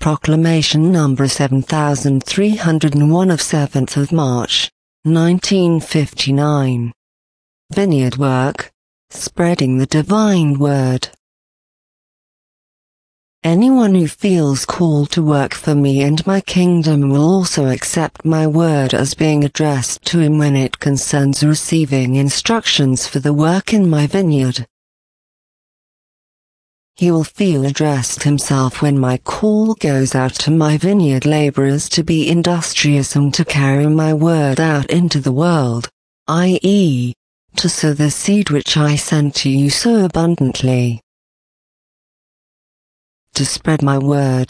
Proclamation number 7301 of 7th of March, 1959. Vineyard work, spreading the divine word. Anyone who feels called to work for me and my kingdom will also accept my word as being addressed to him when it concerns receiving instructions for the work in my vineyard. He will feel addressed himself when my call goes out to my vineyard laborers to be industrious and to carry my word out into the world, i.e., to sow the seed which I sent to you so abundantly. To spread my word.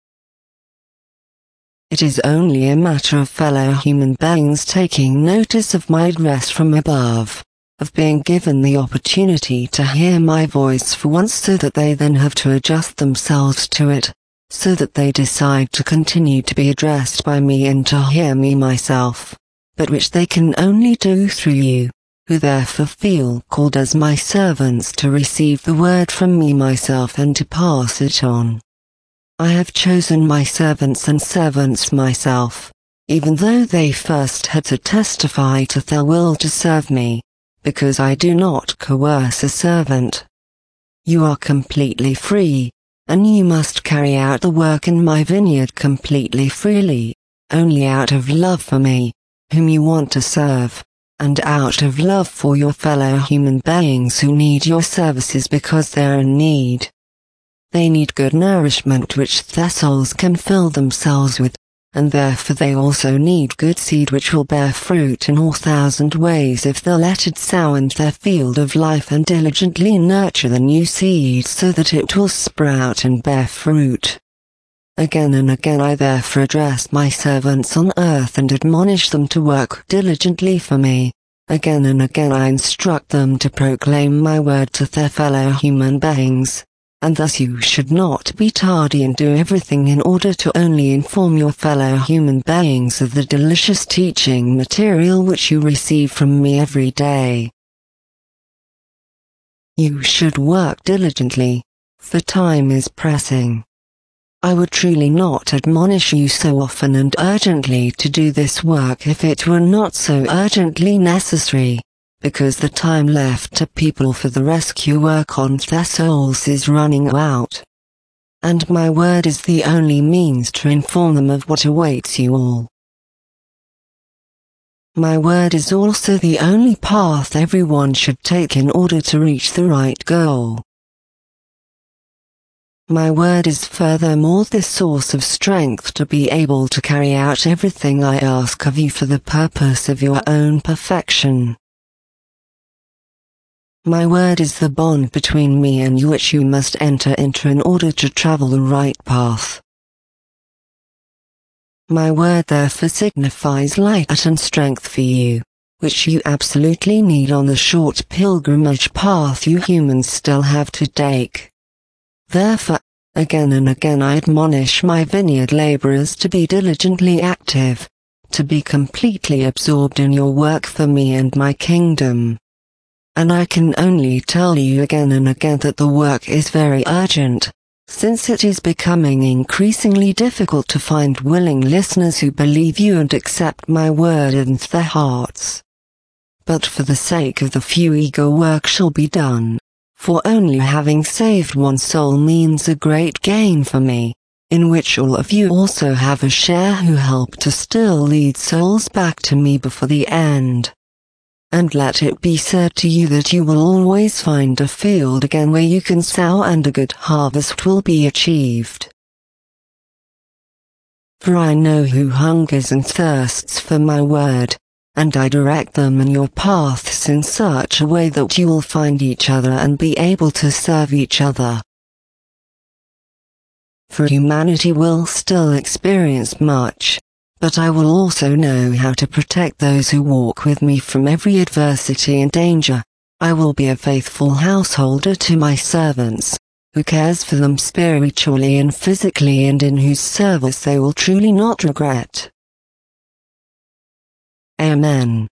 It is only a matter of fellow human beings taking notice of my address from above, of being given the opportunity to hear my voice for once so that they then have to adjust themselves to it, so that they decide to continue to be addressed by me and to hear me myself, but which they can only do through you, who therefore feel called as my servants to receive the word from me myself and to pass it on. I have chosen my servants and servants myself, even though they first had to testify to their will to serve me, because I do not coerce a servant. You are completely free, and you must carry out the work in my vineyard completely freely, only out of love for me, whom you want to serve, and out of love for your fellow human beings who need your services because they are in need. They need good nourishment which their souls can fill themselves with, and therefore they also need good seed which will bear fruit in all 1,000 ways if they'll let it sow in their field of life and diligently nurture the new seed so that it will sprout and bear fruit. Again and again I therefore address my servants on earth and admonish them to work diligently for me. Again and again I instruct them to proclaim my word to their fellow human beings. And thus you should not be tardy and do everything in order to only inform your fellow human beings of the delicious teaching material which you receive from me every day. You should work diligently, for time is pressing. I would truly not admonish you so often and urgently to do this work if it were not so urgently necessary, because the time left to people for the rescue work on their souls is running out. And my word is the only means to inform them of what awaits you all. My word is also the only path everyone should take in order to reach the right goal. My word is furthermore the source of strength to be able to carry out everything I ask of you for the purpose of your own perfection. My word is the bond between me and you which you must enter into in order to travel the right path. My word therefore signifies light and strength for you, which you absolutely need on the short pilgrimage path you humans still have to take. Therefore, again and again I admonish my vineyard laborers to be diligently active, to be completely absorbed in your work for me and my kingdom. And I can only tell you again and again that the work is very urgent, since it is becoming increasingly difficult to find willing listeners who believe you and accept my word in their hearts. But for the sake of the few eager work shall be done, for only having saved one soul means a great gain for me, in which all of you also have a share who help to still lead souls back to me before the end. And let it be said to you that you will always find a field again where you can sow and a good harvest will be achieved. For I know who hungers and thirsts for my word, and I direct them in your paths in such a way that you will find each other and be able to serve each other. For humanity will still experience much, but I will also know how to protect those who walk with me from every adversity and danger. I will be a faithful householder to my servants, who cares for them spiritually and physically and in whose service they will truly not regret. Amen.